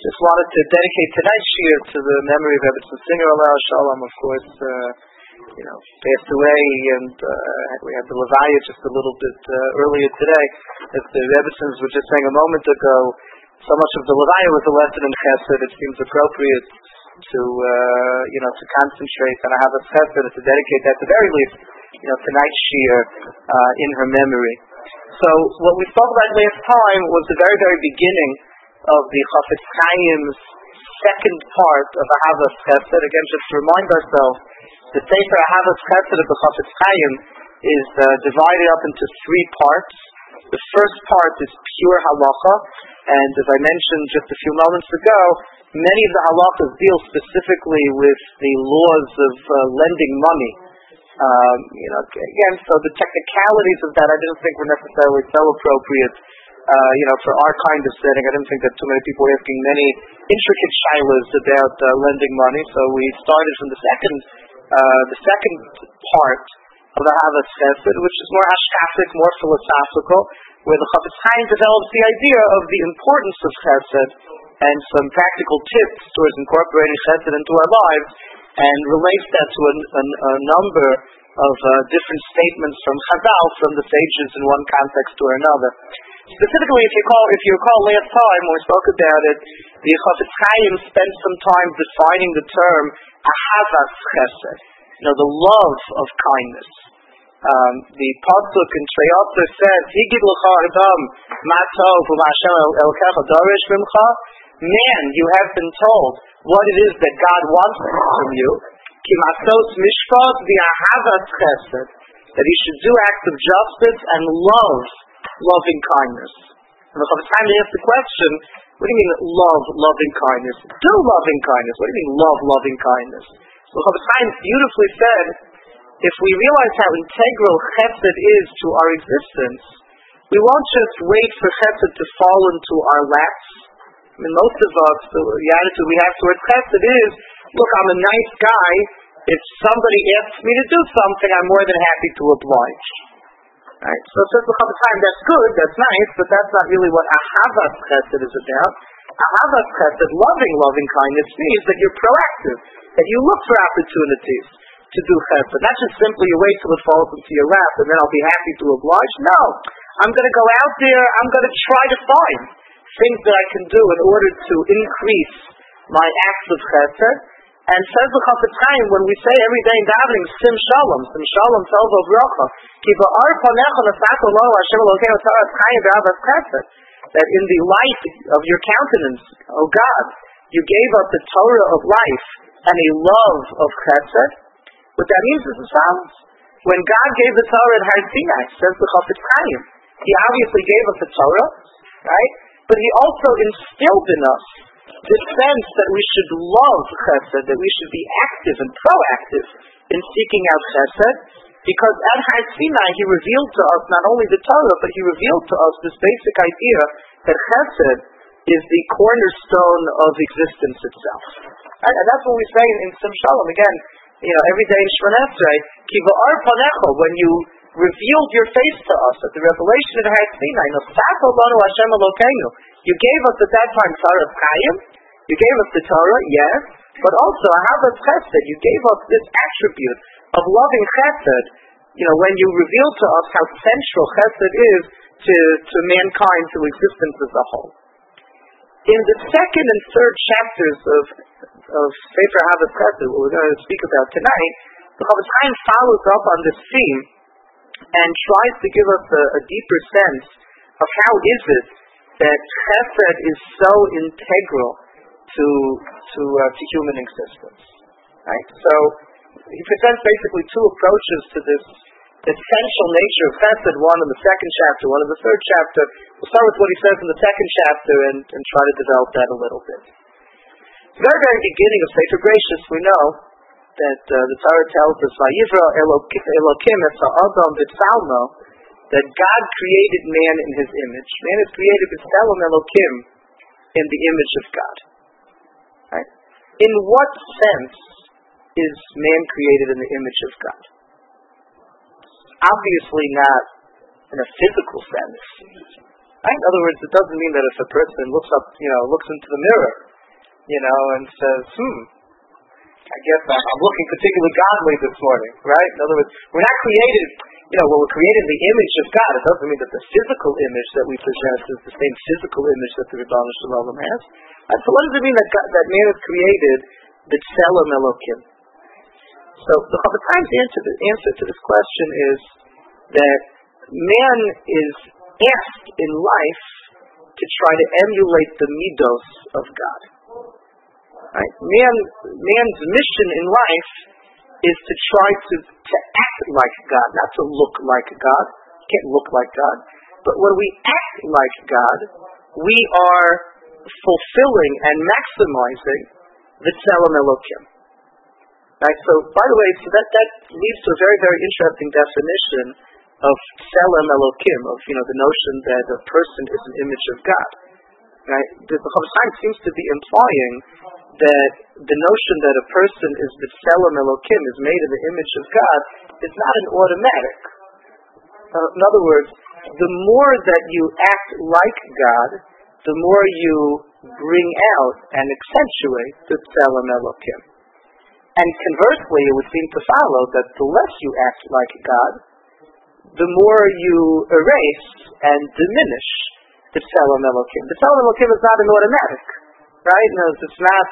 Just wanted to dedicate tonight's shir to the memory of Rebbetzin Singer, Alaa Shalom, of course, passed away, and we had the Levaya just a little bit earlier today. As the Rebbetzins were just saying a moment ago, so much of the Levaya was a lesson in Chesed. It seems appropriate to concentrate on Ahavas Chesed and to dedicate that, at the very least, tonight's shir in her memory. So what we spoke about last time was the very, very beginning of the Chafetz Chaim's second part of Ahavas Chesed. Again, just to remind ourselves, the Sefer Ahavas Chesed of the Chafetz Chaim is divided up into three parts. The first part is pure halacha, and as I mentioned just a few moments ago, many of the halachas deal specifically with the laws of lending money. Again, so the technicalities of that I didn't think were necessarily so appropriate, for our kind of setting. I didn't think that too many people were asking many intricate shilas about lending money, so we started from the second part of the Ahavas Chesed, which is more hashkafic, more philosophical, where the Chafetz Chaim develops the idea of the importance of Chesed and some practical tips towards incorporating Chesed into our lives, and relates that to a number of different statements from Chazal, from the sages in one context or another. Specifically, if you recall last time when we spoke about it, the Chafetz Chaim spent some time defining the term Ahavas Chesed, the love of kindness. The pasuk in Shayotzer says, "Higid l'cha adam ma tov u'ma'ashem elkecha dorish mimcha." Man, you have been told what it is that God wants from you. Ki masos mishpat v'ahavas chesed, that He should do acts of justice and loving kindness. And the Chafetz Chaim asked the question, what do you mean love loving kindness? Do loving kindness. What do you mean love loving kindness? So the Chafetz Chaim beautifully said, if we realize how integral chesed is to our existence, we won't just wait for chesed to fall into our laps. I mean, most of us, the attitude we have towards chesed is, look, I'm a nice guy. If somebody asks me to do something, I'm more than happy to oblige. Right? So it says the Chafetz Chaim, that's good, that's nice, but that's not really what Ahavas Chesed is about. Ahavas Chesed, loving kindness, means that you're proactive, that you look for opportunities to do Chesed. Not just simply you wait till it falls into your lap and then I'll be happy to oblige. No, I'm going to go out there, I'm going to try to find things that I can do in order to increase my acts of Chesed. And says the Chafetz Chaim, when we say every day in davening, Sim Shalom Tov Bracha, Ki ba'ar panecha nafatu lo Hashem Elokeinu Taras Chaim v'Ahavas Chesed, that in the light of your countenance, O God, you gave us the Torah of life and a love of Chesed. What that means is as follows. When God gave the Torah at Har Sinai, says the Chafetz Chaim, He obviously gave us the Torah, right? But He also instilled in us this sense that we should love Chesed, that we should be active and proactive in seeking out Chesed, because at Har Sinai He revealed to us not only the Torah, but He revealed to us this basic idea that Chesed is the cornerstone of existence itself. Right? And that's what we say in Sim Shalom. Again, every day in Shemona Esrei, Ki ba'ar panecha, when you revealed your face to us at the revelation at Har Sinai, Nosafo lanu Hashem Elokeinu, you gave us at that time Torah Chaim, you gave us the Torah, yes, but also Ahavas Chesed, you gave us this attribute of loving Chesed, when you revealed to us how central Chesed is to mankind, to existence as a whole. In the second and third chapters of Sefer Ahavas Chesed, what we're going to speak about tonight, the Chafetz Chaim follows up on this theme and tries to give us a deeper sense of how is it that Chesed is so integral to human existence. Right? So he presents basically two approaches to this essential nature of Chesed, one in the second chapter, one in the third chapter. We'll start with what he says in the second chapter and try to develop that a little bit. At the very, very beginning of Sefer Bereshis, we know that the Torah tells us, Vayivra Elokim et ha'adam b'tzalmo, that God created man in His image. Man is created b'tzelem Elokim, in the image of God. Right? In what sense is man created in the image of God? Obviously not in a physical sense. Right? In other words, it doesn't mean that if a person looks into the mirror and says, I guess I'm looking particularly godly this morning, right? In other words, we're not created, we're created in the image of God. It doesn't mean that the physical image that we possess is the same physical image that the Ribono Shel Olam has. And so what does it mean that man is created b'tselem Elokim? So the Chofetz Chaim's answer to this question is that man is asked in life to try to emulate the midos of God. Right? Man's mission in life is to try to act like God, not to look like God. You can't look like God. But when we act like God, we are fulfilling and maximizing the Tzelem Elokim. Right? So, by the way, that leads to a very, very interesting definition of Tzelem Elokim, of the notion that a person is an image of God. Right? The Chofetz Chaim seems to be implying that the notion that a person is the Tzelem Elokim, is made in the image of God, is not an automatic. In other words, the more that you act like God, the more you bring out and accentuate the Tzelem Elokim. And conversely, it would seem to follow that the less you act like God, the more you erase and diminish the Tzelem Elokim. The Tzelem Elokim is not an automatic, right? No, it's not,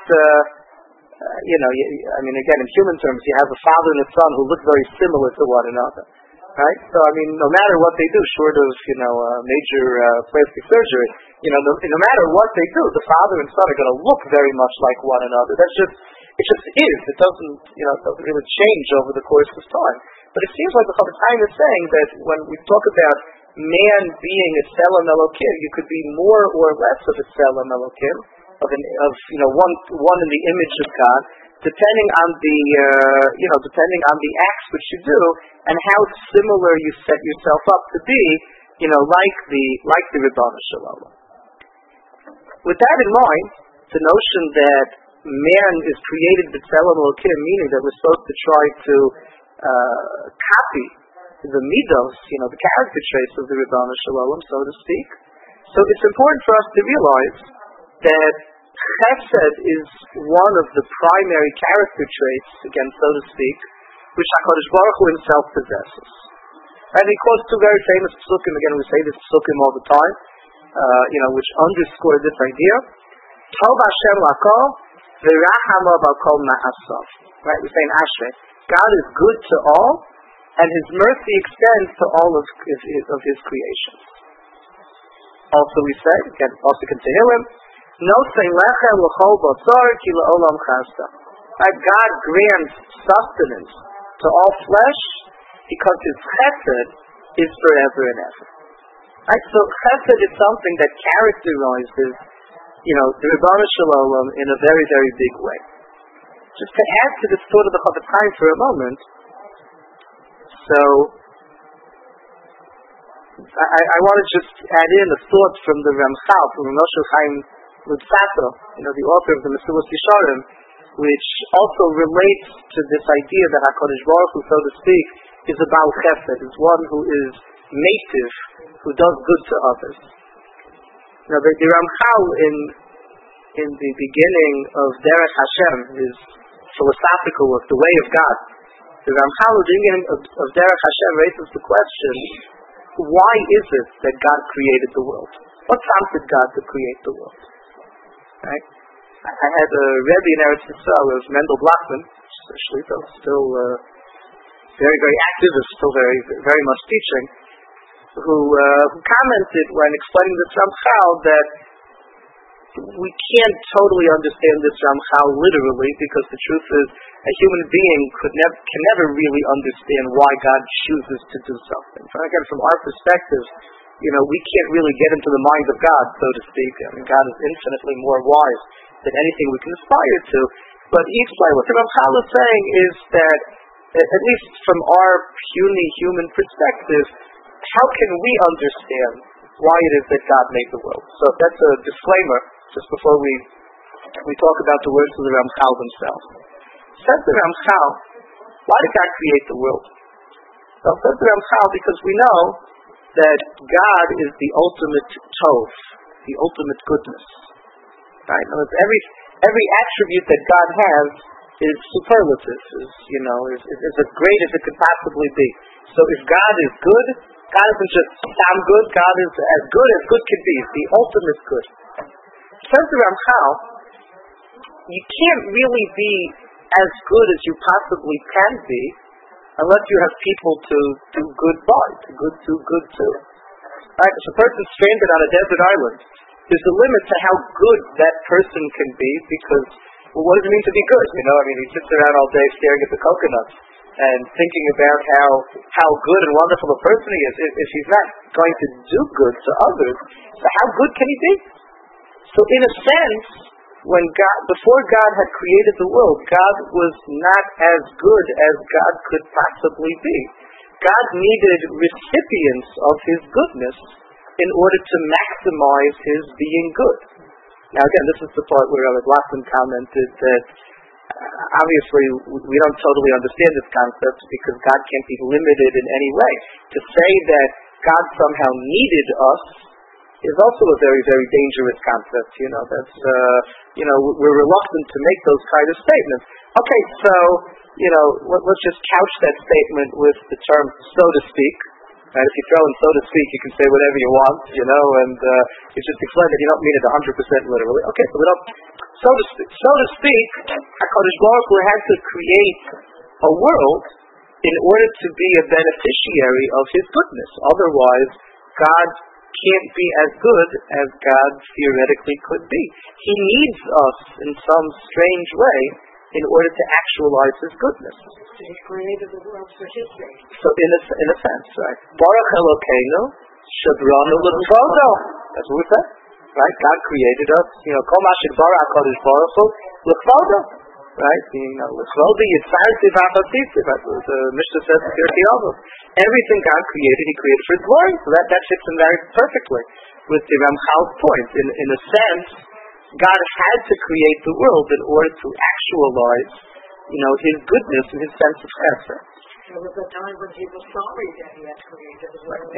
again, in human terms, you have a father and a son who look very similar to one another, right? So, no matter what they do, short of, major plastic surgery, no matter what they do, the father and son are going to look very much like one another. It just is. It doesn't really change over the course of time. But it seems like the Chofetz Chaim is saying that when we talk about man being a Tzelem Elokim, you could be more or less of a Tzelem Elokim, of one in the image of God, depending on the acts which you do and how similar you set yourself up to be, like the Ribono Shel Olam. With that in mind, the notion that man is created b'tzelem Elokim, meaning that we're supposed to try to copy the midos, the character traits of the Ribono Shel Olam, so to speak. So it's important for us to realize that Chesed is one of the primary character traits, again, so to speak, which HaKadosh Baruch Hu himself possesses. And he quotes two very famous psukim. Again, we say this psukim all the time, which underscore this idea. Tov Hashem lakol, v'rachama b'kol ma'asav. Right? We say in Ashrei, God is good to all, and His mercy extends to all of His creations. Also, we say, again, also in Tehillim, no say lechem l'chol b'tzar ki la'olam chasta. God grants sustenance to all flesh because His chesed is forever and ever. Right? So chesed is something that characterizes, the Ribono Shel Olam in a very, very big way. Just to add to this thought of the Chofetz Chaim for a moment, so I want to just add in a thought from the Ramchal, from Moshe Chaim Luzzatto, the author of the Mesilas Yesharim, which also relates to this idea that HaKadosh Baruch Hu, so to speak, is a Baal Chesed, is one who is native, who does good to others. Now, the Ramchal in the beginning of Derech Hashem, his philosophical work, The Way of God, the Ramchal at the beginning of Derech Hashem raises the question, why is it that God created the world? What prompted God to create the world? Right? I had a Rebbe in Eretz Yisrael, it was Mendel Blachman, still very, very active, is still very, very much teaching, who commented when explaining this Ramchal that we can't totally understand this Ramchal literally, because the truth is a human being can never really understand why God chooses to do something. Again, from our perspective, we can't really get into the mind of God, so to speak. God is infinitely more wise than anything we can aspire to. But each way, what the Ramchal is saying is that, at least from our puny human perspective, how can we understand why it is that God made the world? So that's a disclaimer, just before we talk about the words of the Ramchal themselves. Says the Ramchal, why did God create the world? Well, says the Ramchal, because we know that God is the ultimate tov, the ultimate goodness. Right? every attribute that God has is superlative, is as great as it could possibly be. So if God is good, God isn't just some good, God is as good can be. It's the ultimate good. Says the Ramchal, you can't really be as good as you possibly can be unless you have people to do good by, to good to. Right? If a person's stranded on a desert island, there's a limit to how good that person can be because, well, what does it mean to be good? He sits around all day staring at the coconuts and thinking about how good and wonderful a person he is. If he's not going to do good to others, so how good can he be? So in a sense, before God had created the world, God was not as good as God could possibly be. God needed recipients of His goodness in order to maximize His being good. Now again, this is the part where Rabbi Blossom commented that obviously we don't totally understand this concept because God can't be limited in any way. To say that God somehow needed us is also a very, very dangerous concept. We're reluctant to make those kind of statements. Okay, so, let's just couch that statement with the term so to speak. Right? If you throw in so to speak, you can say whatever you want, and you just explain that you don't mean it 100% literally. Okay, so we don't, so to speak, HaKadosh Baruch Hu had to create a world in order to be a beneficiary of His goodness. Otherwise, God can't be as good as God theoretically could be. He needs us in some strange way in order to actualize His goodness. So He created the world for His sake. So in a sense, right? Baruch Elokeinu shebranu l'kvodo. That's what we said, right? God created us. Kol ma shebara HaKadosh Baruch Hu l'kvodo. Right? L'kvodo yitzarti v'achasiti. The Mishnah says in Pirkei Avos. Everything God created, He created for His glory. So that fits in very perfectly with the Ramchal's point. In a sense, God had to create the world in order to actualize, His goodness and His sense of chesed. There was a time when He was sorry that He had created the world.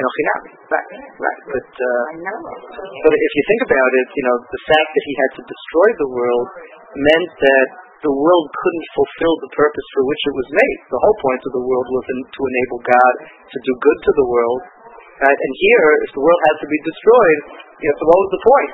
Right. But I know. But if you think about it, the fact that He had to destroy the world meant that the world couldn't fulfill the purpose for which it was made. The whole point of the world was to enable God to do good to the world. Right? And here, if the world had to be destroyed, so what was the point?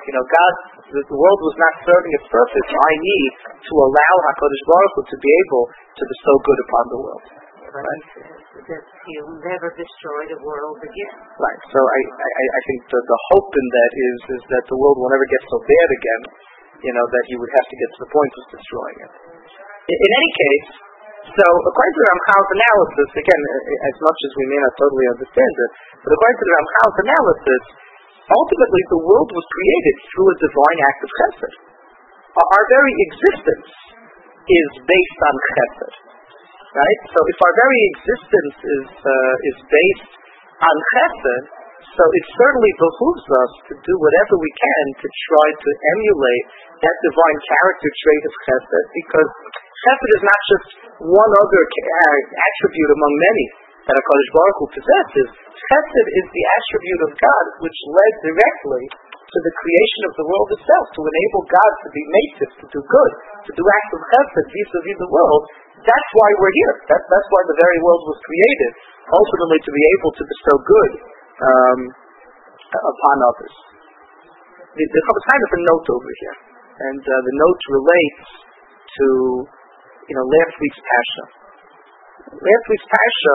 The world was not serving its purpose. I need to allow HaKadosh Baruch Hu to be able to bestow good upon the world. Right? That He'll never destroy the world again. Right. So I think the hope in that is that the world will never get so bad again, that He would have to get to the point of destroying it. In any case, so according to the Ramchal's analysis, again, as much as we may not totally understand it, but according to the Ramchal's analysis, ultimately the world was created through a divine act of chesed. Our very existence is based on chesed. Right? So if our very existence is based on chesed, so it certainly behooves us to do whatever we can to try to emulate that divine character trait of chesed, because chesed is not just one other attribute among many that HaKadosh Baruch Hu possesses. Chesed is the attribute of God which led directly to the creation of the world itself, to enable God to be mative, to do good, to do acts of chesed vis-a-vis the world. That's why we're here. That's why the very world was created, ultimately to be able to bestow good upon others. There's kind of a note over here, and the note relates to last week's Pasha. Last week's Pasha,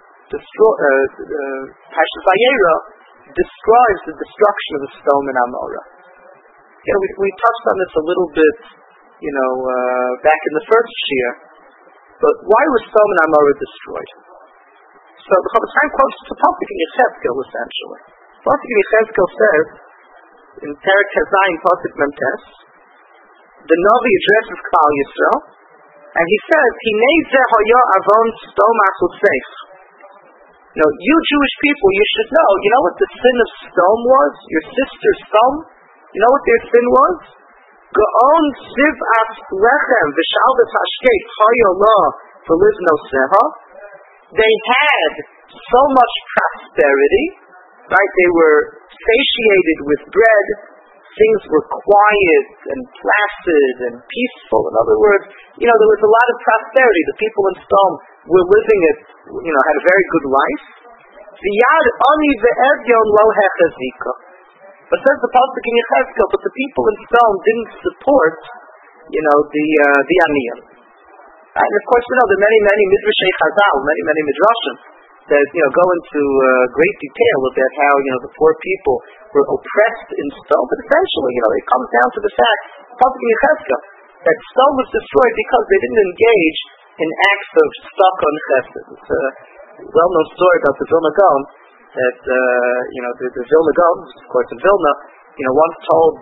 Pasha Vayera, describes the destruction of the Sodom and Amorah. We touched on this a little bit, back in the first year. But why was Sodom and Amorah destroyed? So the Chofetz Chaim quotes the Pasuk in Yechezkel, essentially. The Pasuk in Yechezkel says, in Perek Tezayin, Pasuk Memtes, the Navi addresses Klal Yisrael, and he says, Hinei zeh haya avon Sodom asutzeich. You Jewish people, you should know what the sin of Sodom was? Your sister Sodom? You know what their sin was? Ga'on siv'at lechem v'shalvet hashkeit hayollah v'livno seha. They had so much prosperity, right? They were satiated with bread, things were quiet and placid and peaceful. In other words, there was a lot of prosperity. The people in Stone were living it, had a very good life. V'yad ani ve'evyon lo hechazika. But says the pasuk in Yechezkel, but the people in Stone didn't support, the aniyim. And of course, there are many midrashei Chazal, many midrashim that go into great detail about how the poor people were oppressed in Stone. But essentially, it comes down to the fact, pasuk in Yechezkel, that Stone was destroyed because they didn't engage in acts of tzedakah and chesed. It's a well-known story about the Vilna Gaon that the Vilna Gaon, of course in Vilna, once told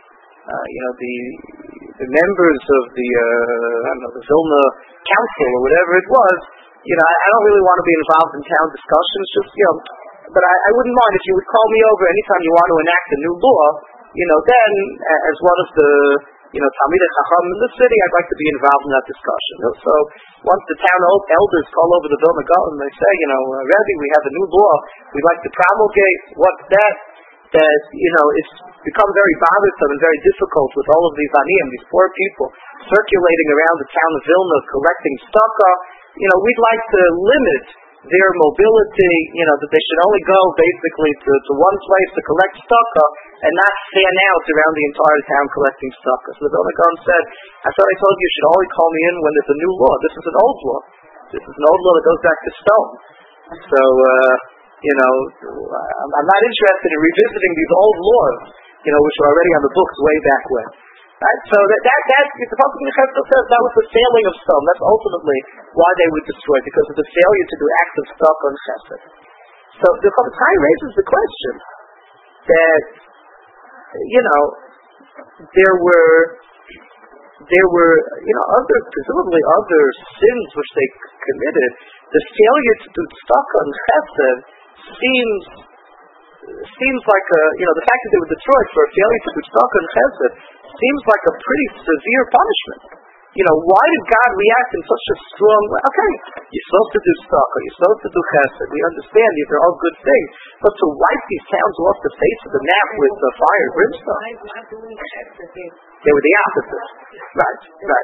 the members of the Vilna council or whatever it was, I don't really want to be involved in town discussions, just but I wouldn't mind if you would call me over anytime you want to enact a new law. Then as one of the Talmidei Chacham in the city, I'd like to be involved in that discussion. So once the town elders call over the Vilna Gaon, they say, Rebbe, we have a new law we'd like to promulgate. What's that? That, it's become very bothersome and very difficult with all of these aniyim, these poor people, circulating around the town of Vilna, collecting tzedakah. We'd like to limit their mobility, that they should only go basically to one place to collect tzedakah and not fan out around the entire town collecting tzedakah. So the Vilna Gaon said, I thought I told you should only call me in when there's a new law. This is an old law. This is an old law that goes back to Stone. So, I'm not interested in revisiting these old laws, which were already on the books way back when. Right? So that the pasuk in Yechezkel says that was the failing of Stone. That's ultimately why they were destroyed, because of the failure to do acts of tzedakah and chesed. So the Chofetz Chaim raises the question that there were presumably other sins which they committed. The failure to do tzedakah and chesed seems like the fact that they were destroyed for a failure to do tzedakah and chesed seems like a pretty severe punishment. Why did God react in such a strong way? Okay, you're supposed to do tzedakah, you're supposed to do chesed. We understand these are all good things, but to wipe these towns off the face of the map with fire and brimstone, they were the opposite. Right.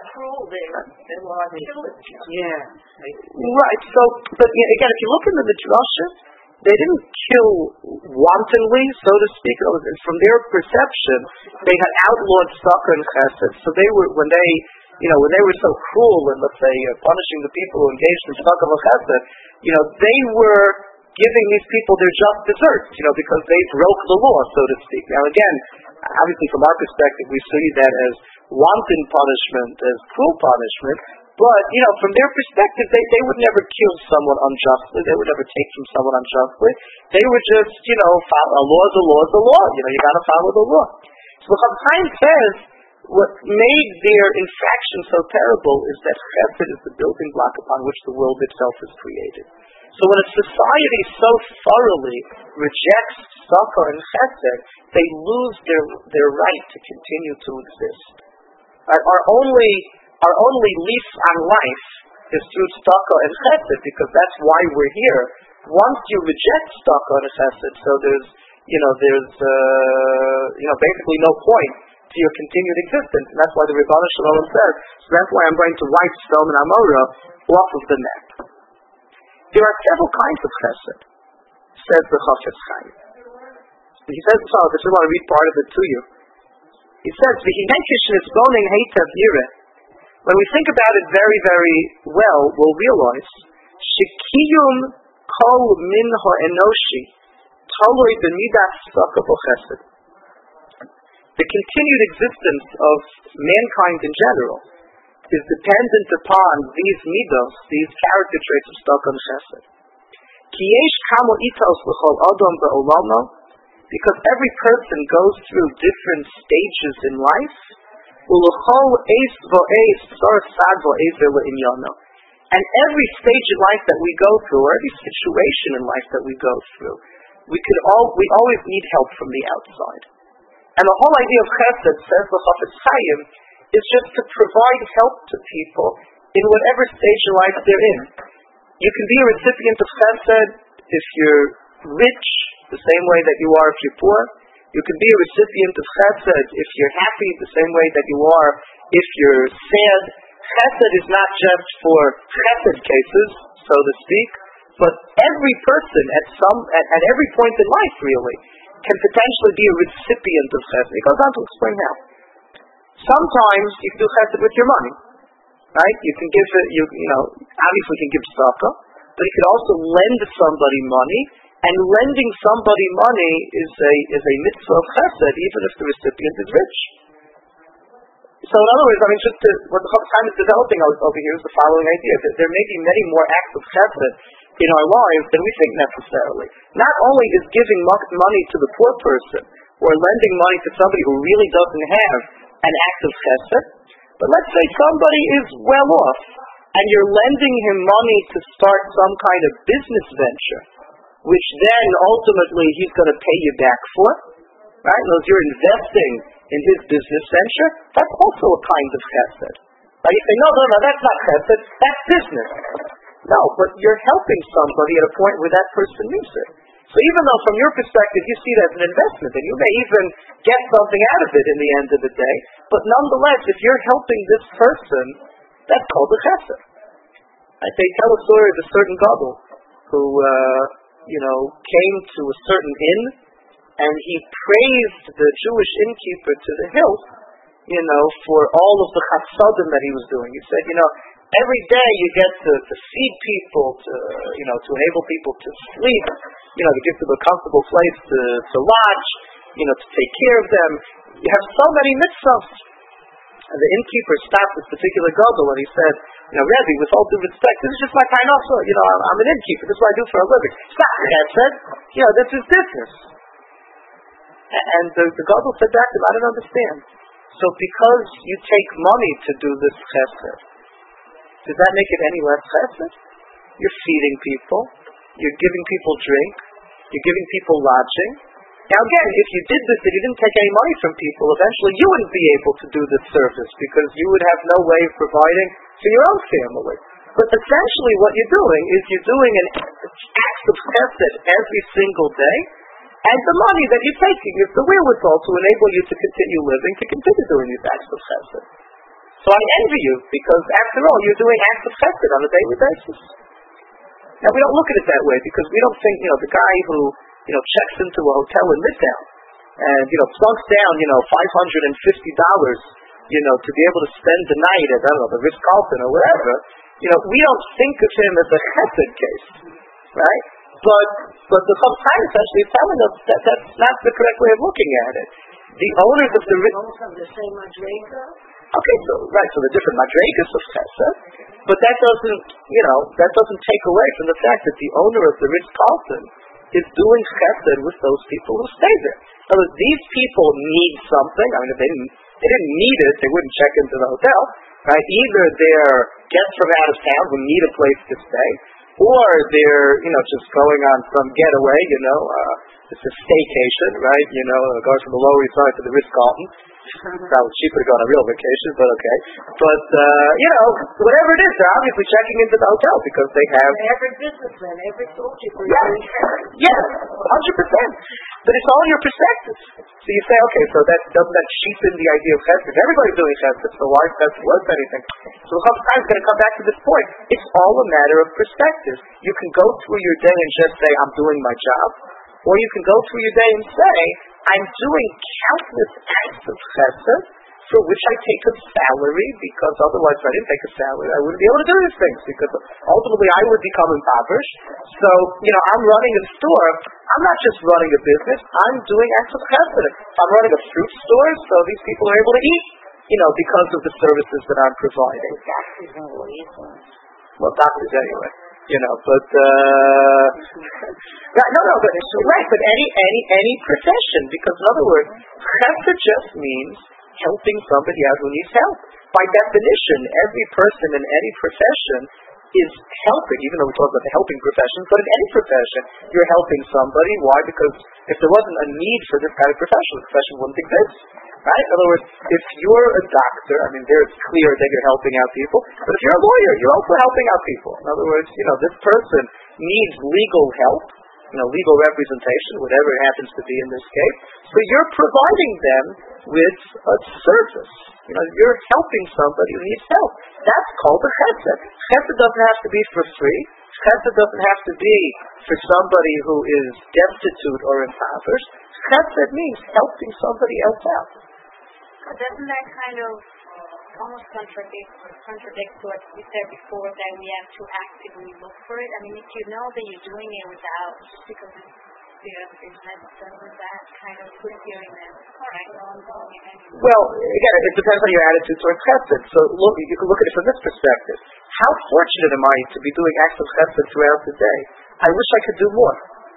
Yeah. Right. So, but again, if you look in the midrashim, they didn't kill wantonly, so to speak. From their perception, they had outlawed tzedakah and chesed. So they were when they were so cruel and let's say punishing the people who engaged in tzedakah and chesed, they were giving these people their just desserts, because they broke the law, so to speak. Now again, obviously from our perspective, we see that as wanton punishment, as cruel punishment. But, from their perspective, they would never kill someone unjustly. They would never take from someone unjustly. They were just, follow a law is a law is a law. You got to follow the law. So the Chofetz Chaim says what made their infraction so terrible is that chesed is the building block upon which the world itself is created. So when a society so thoroughly rejects tzedakah and chesed, they lose their right to continue to exist. Our only lease on life is through tzedakah and chesed, because that's why we're here. Once you reject tzedakah and chesed, so there's basically no point to your continued existence, and that's why the Ribbon Shalom says. So that's why I'm going to wipe Sodom and Amorah off of the map. There are several kinds of chesed, says the Chofetz Chaim. He says, so I just want to read part of it to you. He says, when we think about it very, very well, we'll realize shekiyum kol min ha'enoshi toloi b'midas tzedakah v'chesed. The continued existence of mankind in general is dependent upon these midos, these character traits of tzedakah and chesed. Ki yesh kamo itos l'chol adam ba'olamo, because every person goes through different stages in life. U'l'chol eis v'eis tzarech sad v'eis le'inyono. And every stage in life that we go through, or every situation in life that we go through, we always need help from the outside. And the whole idea of chesed, says the Chofetz Chaim, is just to provide help to people in whatever stage in life they're in. You can be a recipient of chesed if you're rich, the same way that you are if you're poor. You can be a recipient of chesed if you're happy the same way that you are if you're sad. Chesed is not just for chesed cases, so to speak, but every person at every point in life really can potentially be a recipient of chesed. It goes on to explain how. Sometimes you can do chesed with your money, right? You can give it, obviously you can give tzedakah, but you can also lend somebody money, and lending somebody money is a mitzvah of chesed, even if the recipient is rich. So in other words, what the Chofetz Chaim is developing over here is the following idea, that there may be many more acts of chesed in our lives than we think necessarily. Not only is giving money to the poor person, or lending money to somebody who really doesn't have an act of chesed, but let's say somebody is well off, and you're lending him money to start some kind of business venture, which then ultimately he's going to pay you back for, right? As you're investing in his business venture, that's also a kind of chesed. Now you say, no, that's not chesed, that's business. No, but you're helping somebody at a point where that person needs it. So even though from your perspective you see it as an investment, and you may even get something out of it in the end of the day, but nonetheless, if you're helping this person, that's called a chesed. They tell a story of a certain gadol who, came to a certain inn, and he praised the Jewish innkeeper to the hilt, for all of the chasadim that he was doing. He said, every day you get to feed people, to enable people to sleep, to give them a comfortable place to lodge, to take care of them. You have so many mitzvahs. And the innkeeper stopped this particular gadol and he said, Rebbe, with all due respect, this is just my parnasa. I'm an innkeeper. This is what I do for a living. It's not chesed. This is business. And the gadol said back to him, I don't understand. So because you take money to do this chesed, does that make it any less chesed? You're feeding people. You're giving people drink. You're giving people lodging. Now again, if you did this and you didn't take any money from people, eventually you wouldn't be able to do this service because you would have no way of providing for your own family. But essentially what you're doing is you're doing an act of chesed every single day, and the money that you're taking is the wherewithal to enable you to continue living, to continue doing these acts of chesed. So I envy you, because after all, you're doing acts of chesed on a daily basis. Now we don't look at it that way, because we don't think, the guy who, checks into a hotel in Midtown, and, plunks down, $550, to be able to spend the night at, the Ritz-Carlton or wherever, we don't think of him as a chesed case, right? But the Chofetz Chaim essentially is telling us that that's not the correct way of looking at it. The owners of the Both have the same madrega? Okay, so the different madregas of chesed, but that doesn't take away from the fact that the owner of the Ritz-Carlton is doing chesed with those people who stay there. So these people need something. If they didn't need it, they wouldn't check into the hotel, right? Either they're guests from out of town who need a place to stay, or they're, just going on some getaway, it's a staycation, right? Going from the Lower East Side to the Ritz-Carlton. Probably cheaper to go on a real vacation, but okay. But, whatever it is, they're obviously checking into the hotel because they have... Every businessman, every storekeeper. Yes, 100%. But it's all your perspective. So you say, okay, so doesn't that cheapen the idea of chesed? Everybody's doing chesed, so why is chesed worth anything? So the Chofetz Chaim is going to come back to this point. It's all a matter of perspective. You can go through your day and just say, I'm doing my job. Or you can go through your day and say, I'm doing countless acts of chesed for which I take a salary, because otherwise if I didn't take a salary, I wouldn't be able to do these things, because ultimately I would become impoverished. So, I'm running a store. I'm not just running a business. I'm doing acts of chesed. I'm running a fruit store, so these people are able to eat, because of the services that I'm providing. Doctors and lawyers. Well, doctors anyway. But but any profession, because in other words, chesed just means helping somebody out who needs help. By definition, every person in any profession is helping, even though we talk about the helping professions, but in any profession, you're helping somebody. Why? Because if there wasn't a need for this kind of profession, the profession wouldn't exist. Right? In other words, if you're a doctor, there it's clear that you're helping out people, but if you're a lawyer, you're also helping out people. In other words, this person needs legal help, legal representation, whatever it happens to be in this case. So you're providing them with a service. You're helping somebody who needs help. That's called a chesed. Chesed doesn't have to be for free. Chesed doesn't have to be for somebody who is destitute or impoverished. Chesed means helping somebody else out. But doesn't that kind of almost contradict what you said before, that we have to actively look for it? I mean, if you know that you're doing it without, just because it's necessary, doesn't that kind of put you in that, all right, well, I'm doing it anyway? Well, again, it depends on your attitude towards chesed. So you can look at it from this perspective. How fortunate am I to be doing acts of chesed throughout the day? I wish I could do more.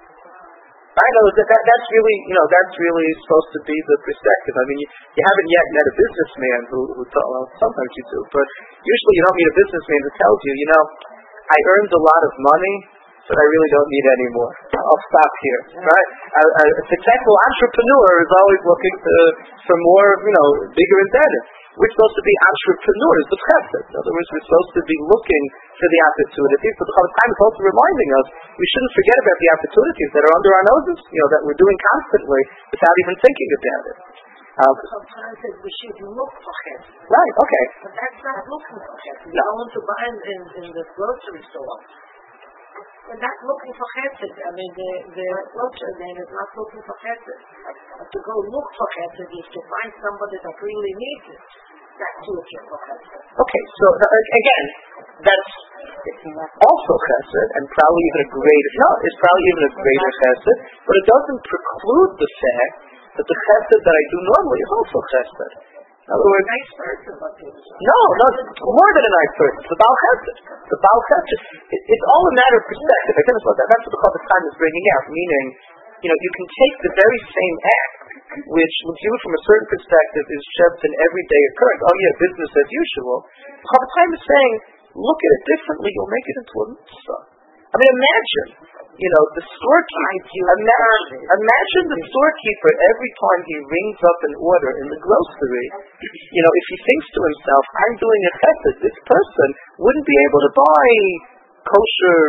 I know that's really supposed to be the perspective. I mean, you haven't yet met a businessman who well, sometimes you do, but usually you don't meet a businessman who tells you, I earned a lot of money, but I really don't need any more. I'll stop here, right? A successful entrepreneur is always looking for more, bigger and better. We're supposed to be entrepreneurs of chesed. In other words, we're supposed to be looking for the opportunities. But the time is also reminding us we shouldn't forget about the opportunities that are under our noses, that we're doing constantly without even thinking about it. Sometimes we should look for chesed. Right, okay. But that's not looking for chesed. No. You want to buy in the grocery store. We're not looking for chesed. I mean, the grocery man is not looking for chesed. But to go look for chesed is to find somebody that really needs it. That's looking for chesed. Okay, so again, that's also chesed, and probably even a greater chesed, but it doesn't preclude the fact that the chesed that I do normally is also chesed. In other words, Nice person, but no, more than a nice person. The Baal Chesed. The Baal Chesed. It's all a matter of perspective. I that's what the Chofetz Chaim is bringing out, meaning, you can take the very same act, which, viewed from a certain perspective, is just an everyday occurrence. Oh yeah, business as usual. The Chofetz Chaim is saying, look at it differently, you'll make it into a mitzvah. I mean, imagine, the storekeeper. Imagine the storekeeper every time he rings up an order in the grocery. If he thinks to himself, "I'm doing a chesed," this person wouldn't be able to buy kosher,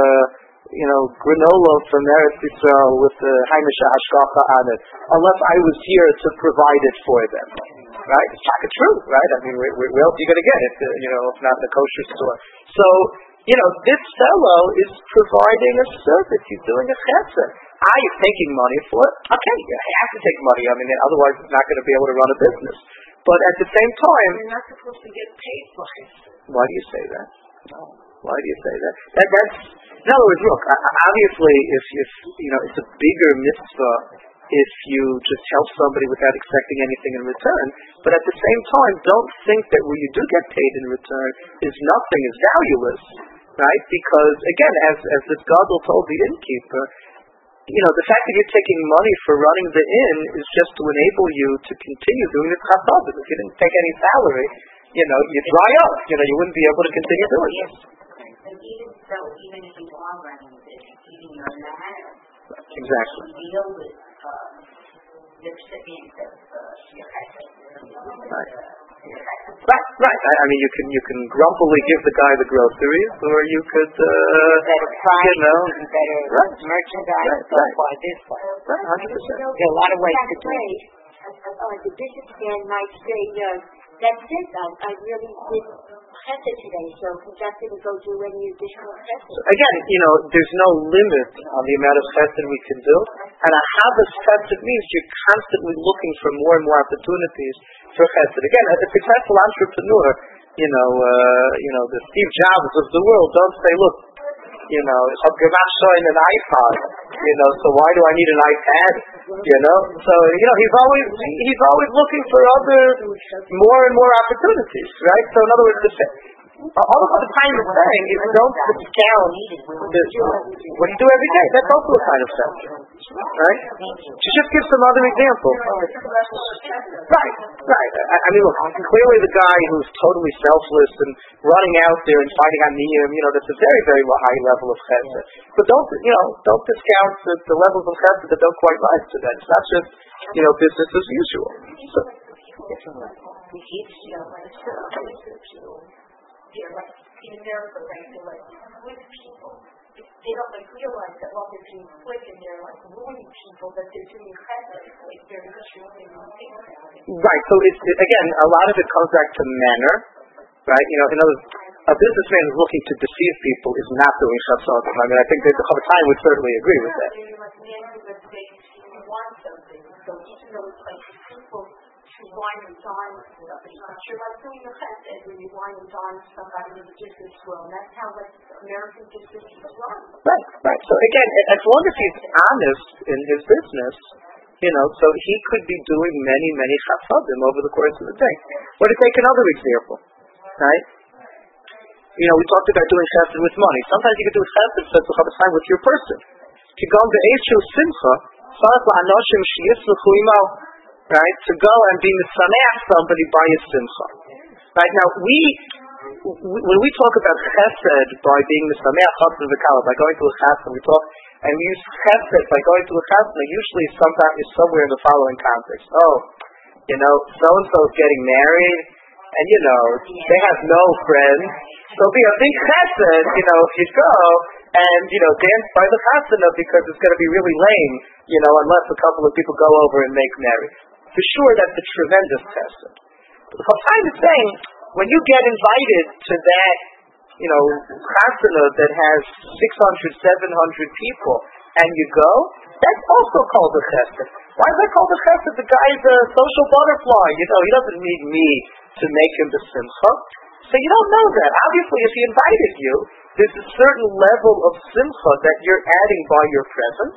granola from Eretz Yisrael with the Haimisha Hashkafa on it, unless I was here to provide it for them. Right? It's not true, right? I mean, where else are you going to get it? If not in the kosher store. So. This fellow is providing a service. He's doing a chesed. You're taking money for it? Okay, you have to take money. I mean, otherwise it's not going to be able to run a business. But at the same time... You're not supposed to get paid for chesed. Why do you say that? No. Why do you say that? That's... In other words, look, obviously, if it's a bigger mitzvah if you just help somebody without expecting anything in return. But at the same time, don't think that when you do get paid in return is nothing, is valueless, right? Because, again, as this Gadol told the innkeeper, the fact that you're taking money for running the inn is just to enable you to continue doing this chassadah. If you didn't take any salary, you dry up. You wouldn't be able to continue doing this. And even if you are running a business, even your manner, exactly. You deal with the recipient of your Right. I mean, you can grumpily give the guy the groceries, or you could, better price, better merchandise, right. This way. Right, 100%. There are a lot of ways to do it. The businessman might say, that's it, I really did chesed today, so he just didn't go do any additional chesed. Again, there's no limit on the amount of chesed we can do, and a havas chesed means you're constantly looking for more and more opportunities for chesed. Again, a successful entrepreneur, the Steve Jobs of the world, don't say, look, I've given an iPod, so why do I need an iPad? So he's always looking for more and more opportunities, right? So in other words, all of what the time is saying is don't discount what you do every day. That's also a kind of chesed, right? To just give some other examples. Right. I mean, look, clearly the guy who's totally selfless and running out there and fighting on Niyam, that's a very, very high level of chesed. But don't discount the levels of chesed that don't quite rise to that. It's not just, business as usual. So, in their regular with people. They don't realize that what they're being quick and they're like ruining people, but they're doing chesed. Like they're destroying people. Right. So it's again, a lot of it comes back to manner, right? You know, in other words, a businessman who's looking to deceive people is not doing chesed. I mean, I think that the Chofetz would certainly agree with that. Want something, so even though it's like people who wine and dine somebody, but you're like doing a chesed when you wine and dine somebody in the business world. And that's how like American business is run. Right. So again, as long as he's honest in his business, you know, so he could be doing many chasadim over the course of the day. Or to take another example, right? You know, we talked about doing chesed with money. Sometimes you can do chesed, says the Chofetz Chaim, with your person. Kigon be'eshu simcha. Right, to go and be misameach somebody by his simcha. Right now, when we talk about chesed by being misameach chassan v'kala, by going to a chassan, we talk and we use chesed by going to a chassan. Usually, sometimes is somewhere in the following context. Oh, you know, so and so is getting married, and you know they have no friends. So be a big chesed, you know, if you go and, you know, dance by the chasana because it's going to be really lame, you know, unless a couple of people go over and make merry. For sure, that's a tremendous chesed. But the Chofetz Chaim is saying, when you get invited to that, you know, chasana that has 600, 700 people, and you go, that's also called a chesed. Why is that called a chesed? The guy's a social butterfly, you know, he doesn't need me to make him the simcha. So you don't know that. Obviously, if he invited you, there's a certain level of simcha that you're adding by your presence.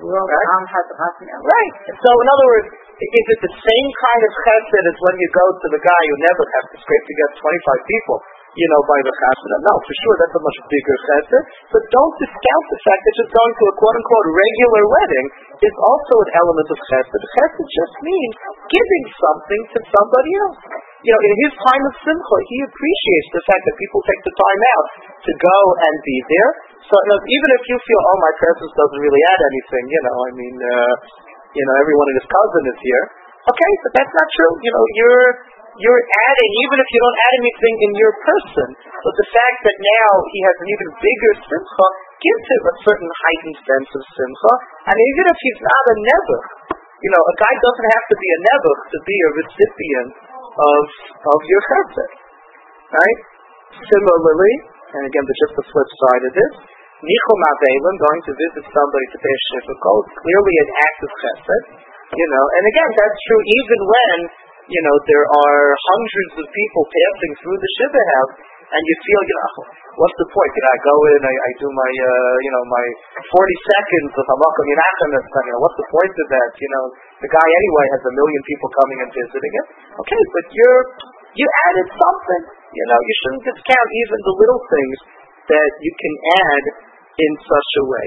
Right. So in other words, is it the same kind of chesed as when you go to the guy who never has to scrape to get 25 people, you know, by the chesed? No, for sure, that's a much bigger chesed. But don't discount the fact that just going to a quote-unquote regular wedding is also an element of chesed. Chesed just means giving something to somebody else. You know, in his time of simcha, he appreciates the fact that people take the time out to go and be there. So even if you feel, oh, my presence doesn't really add anything, you know, I mean, you know, everyone and his cousin is here. Okay, but that's not true. You know, you're adding, even if you don't add anything in your person, but the fact that now he has an even bigger simcha gives him a certain heightened sense of simcha. And even if he's not a nebuch, you know, a guy doesn't have to be a nebuch to be a recipient of your chesed, right? Similarly, and again, just the flip side of this, nichum avelim, going to visit somebody to pay a shifukol, is clearly an act of chesed, you know. And again, that's true even when, you know, there are hundreds of people passing through the shiva house, and you feel, you know, what's the point? You know, I go in, I do my, you know, my 40 seconds of Hamakom Yinachem, you know, what's the point of that? You know, the guy anyway has 1 million people coming and visiting him. Okay, but you added something. You know, you shouldn't discount even the little things that you can add in such a way.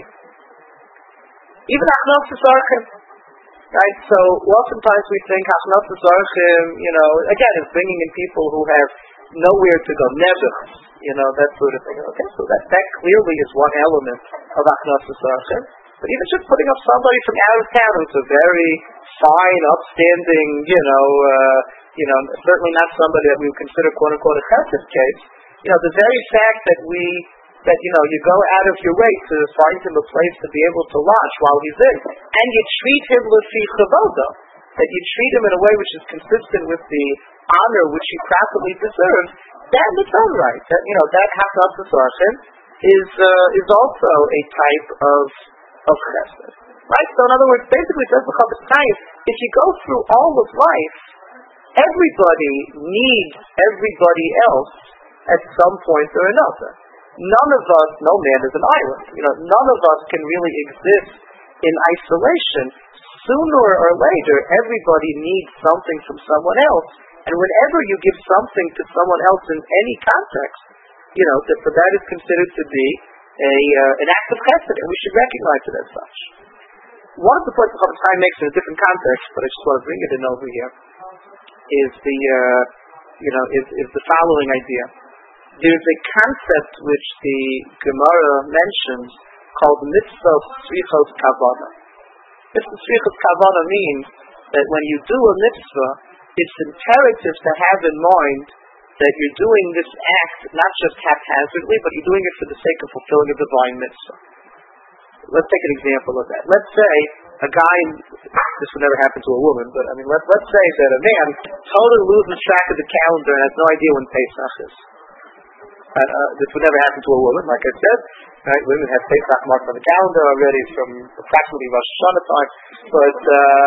Even Achnos Tzarchim, right? So oftentimes we think Achnos Tzarchim, you know, again, is bringing in people who have nowhere to go, nebuch, you know, that sort of thing. Okay, so that clearly is one element of Achnos Tzarchim. But even just putting up somebody from out of town who's a very fine, upstanding, you know, certainly not somebody that we would consider quote-unquote a chesed case. You know, the very fact that you know, you go out of your way to find him a place to be able to lodge while he's in, and you treat him lefi chavoda, that you treat him in a way which is consistent with the honor which he properly deserves, that in its own right, that, you know, that Achnos Tzarchim is also a type of chesed. Right? So in other words, basically says the Chofetz Chaim, if you go through all of life, everybody needs everybody else at some point or another. None of us, no man is an island. You know, none of us can really exist in isolation. Sooner or later, everybody needs something from someone else. And whenever you give something to someone else in any context, you know, that is considered to be an act of chesed, and we should recognize it as such. One of the points the Chofetz Chaim makes in a different context, but I just want to bring it in over here, is the following idea. There's a concept which the Gemara mentions called mitzvah tzrichos kavana. Mitzvah tzrichos kavana means that when you do a mitzvah, it's imperative to have in mind that you're doing this act not just haphazardly, but you're doing it for the sake of fulfilling a divine mitzvah. let's take an example of that. Let's say a guy, this would never happen to a woman, but I mean, let's say that a man totally loses track of the calendar and has no idea when Pesach is. This would never happen to a woman, like I said. Right? Women have Pesach marked on the calendar already from approximately Rosh Hashanah time. But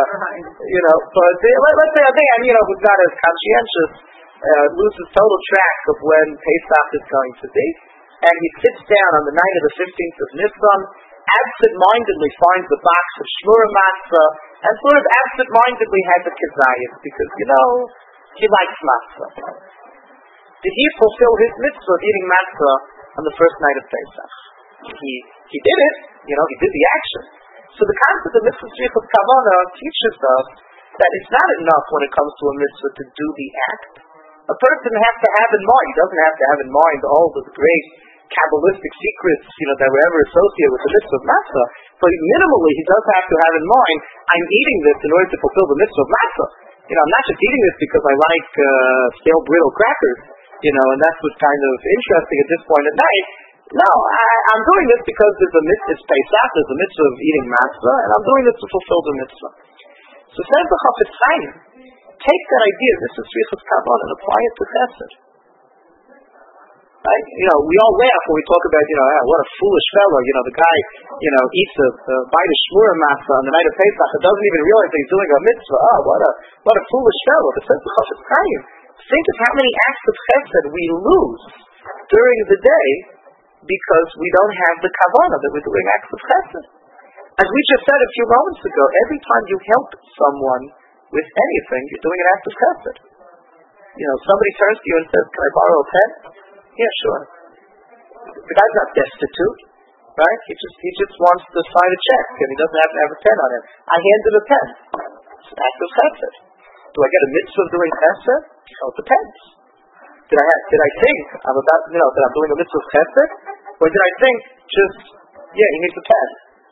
let's say a man, who's not as conscientious, loses total track of when Pesach is going to be, and he sits down on the night of the 15th of Nisan, absent-mindedly finds the box of shmura matzah, and sort of absent-mindedly has a kazayas, because, he likes matzah. Did he fulfill his mitzvah of eating matzah on the first night of Pesach? He did it, he did the action. So the concept of mitzvah tzrichas kavanah teaches us that it's not enough when it comes to a mitzvah to do the act. A person has to have in mind, he doesn't have to have in mind all the great Kabbalistic secrets, that were ever associated with the mitzvah of matzah, but minimally he does have to have in mind, I'm eating this in order to fulfill the mitzvah of matzah. I'm not just eating this because I like stale brittle crackers, and that's what's kind of interesting at this point at night. No, I'm doing this because there's a mitzvah, it's Pesach, there's a mitzvah of eating matzah, and I'm doing this to fulfill the mitzvah. So says the Chafetz Chaim, take that idea, this is tzrichas kavanah, and apply it to chesed. Right? We all laugh when we talk about, what a foolish fellow, the guy, eats a bite of shmura matzah on the night of Pesach and doesn't even realize that he's doing a mitzvah. Oh, what a foolish fellow. But says the Chafetz Chaim, think of how many acts of chesed we lose during the day because we don't have the kavanah that we're doing acts of chesed. As we just said a few moments ago, every time you help someone with anything, you're doing an act of chesed. Somebody turns to you and says, can I borrow a pen? Yeah, sure. The guy's not destitute, right? He just wants to sign a check, and he doesn't have to have a pen on him. I hand him a pen. It's an act of chesed. Do I get a mitzvah of doing chesed? Oh, it depends. Did I think I'm about, that I'm doing a mitzvah of chesed, or did I think he needs a pen?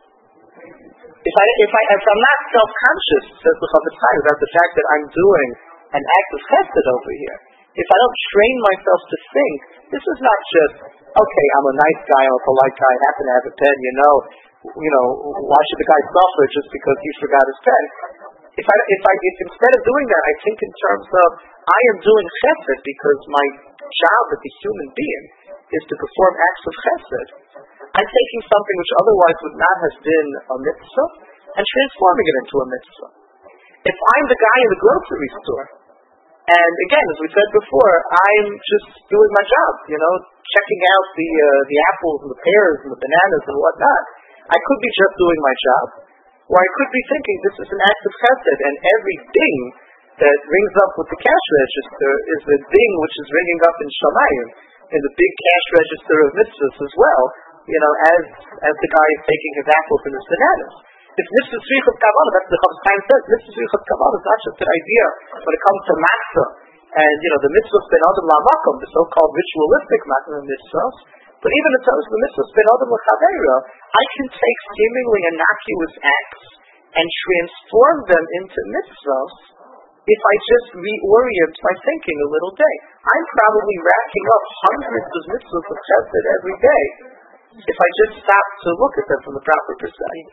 If I'm not self-conscious, says the Chafetz Chaim, about the fact that I'm doing an act of chesed over here, if I don't train myself to think, this is not just, okay, I'm a nice guy, I'm a polite guy, I happen to have a pen, why should the guy suffer just because he forgot his pen? If instead of doing that, I think in terms of, I am doing chesed because my job as a human being is to perform acts of chesed, I'm taking something which otherwise would not have been a mitzvah and transforming it into a mitzvah. If I'm the guy in the grocery store, and again, as we said before, I'm just doing my job, checking out the apples and the pears and the bananas and whatnot. I could be just doing my job, or I could be thinking this is an act of chesed, and every ding that rings up with the cash register is the ding which is ringing up in Shamayim, in the big cash register of mitzvahs as well, as the guy is taking his apples and his bananas. If mitzvah tzrichas kavanah, that's the Chafetz Chaim says, mitzvah tzrichas kavanah is not just an idea when it comes to matzah, and the mitzvahs ben adam la'makom, the so-called ritualistic mitzvahs, but even in terms of the mitzvahs ben adam l'chaveira, I can take seemingly innocuous acts and transform them into mitzvahs if I just reorient my thinking a little day. I'm probably racking up hundreds of mitzvahs of chesed every day if I just stop to look at them from the proper perspective.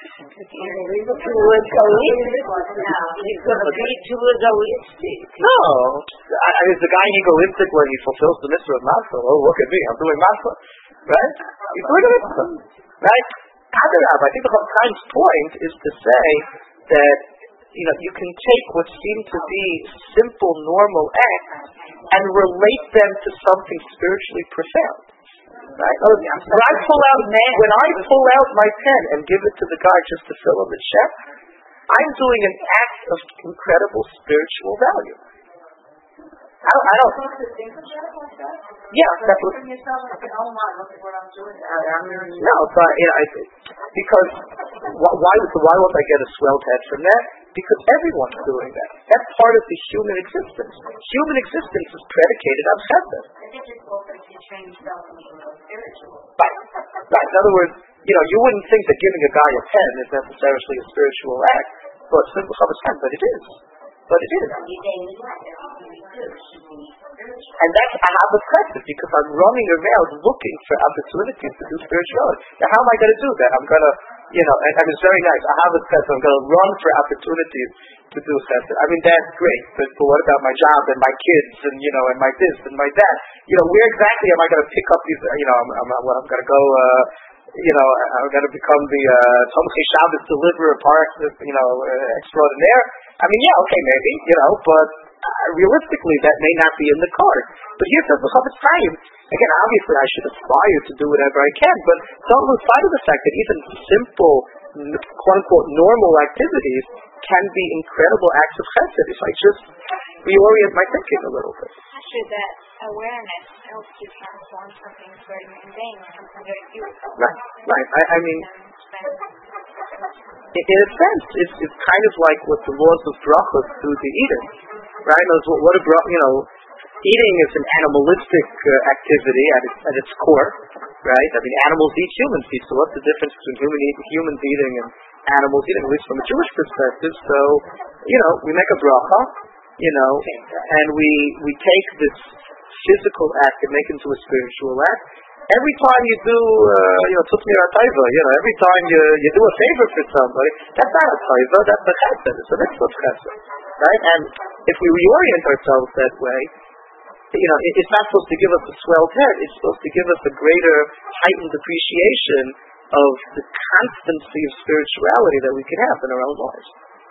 No. Is the guy egoistic when he fulfills the mitzvah of matzah? Oh, look at me, I'm doing matzah. Right? He's doing a mitzvah. Right? I think the Chafetz Chaim's point is to say that you can take what seem to be simple, normal acts and relate them to something spiritually profound. Right? When I pull out my pen and give it to the guy just to fill in the check, I'm doing an act of incredible spiritual value. I don't. Yeah, that's what. No, but because why won't I get a swelled head from that? Because everyone's doing that. That's part of the human existence. Human existence is predicated on chesed. Right. In other words, you wouldn't think that giving a guy a pen is necessarily a spiritual act, but it is. But it is. And that's Ahavas Chesed, because I'm running around looking for opportunities to do spirituality. Now, how am I going to do that? I'm going to, and it's very nice. Ahavas Chesed, I'm going to run for opportunities to do Chesed. I mean, that's great, but what about my job and my kids and, and my this and my that? Where exactly am I going to pick up these, I'm going to go, I'm going to become the Tomchei Shabbos deliverer, extraordinaire. I mean, yeah, okay, maybe, but realistically, that may not be in the cards. But here says the Chofetz Chaim, again, obviously I should aspire to do whatever I can, but don't lose sight of the fact that even simple, quote-unquote, normal activities can be incredible acts of chesed if I just reorient my thinking a little bit. Actually, that awareness helps you transform something very mundane or something very beautiful. Right. I mean, in a sense, it's kind of like what the laws of brachos do to eating, right? Eating is an animalistic activity at its core, right? I mean, animals eat, humans eat. So what's the difference between humans eating and animals eating, at least from a Jewish perspective? So, we make a bracha, and we take this physical act and make it into a spiritual act. Every time you do, Tutmir HaTaiva, every time you do a favor for somebody, that's not a Taiva, that's a chesed, it's a mitzvah chesed, right? And if we reorient ourselves that way, it's not supposed to give us a swelled head, it's supposed to give us a greater, heightened appreciation of the constancy of spirituality that we can have in our own lives.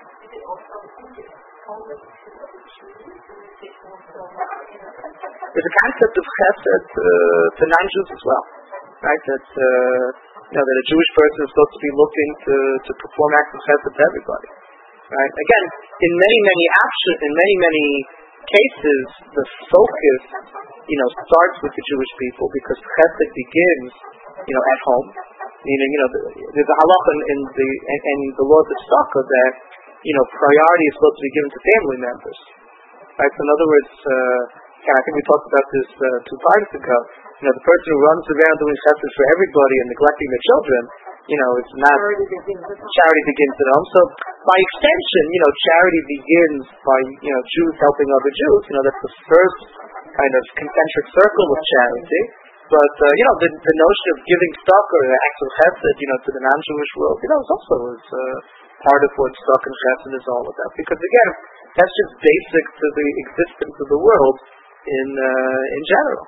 There's a concept of chesed to non-Jews as well, right? That that a Jewish person is supposed to be looking to perform acts of chesed to everybody, right? Again, in many cases, the focus, starts with the Jewish people because chesed begins, at home. Meaning, there's a halacha in the laws of tzedakah that priority is supposed to be given to family members, right? So in other words, I think we talked about this 2 times ago. The person who runs around doing chesed for everybody and neglecting their children, it's not charity begins at home. So by extension, charity begins by Jews helping other Jews. That's the first kind of concentric circle of charity. But the notion of giving stock or acts of chesed, to the non-Jewish world, is also part of what stock and chesed is all about. Because again, that's just basic to the existence of the world in general.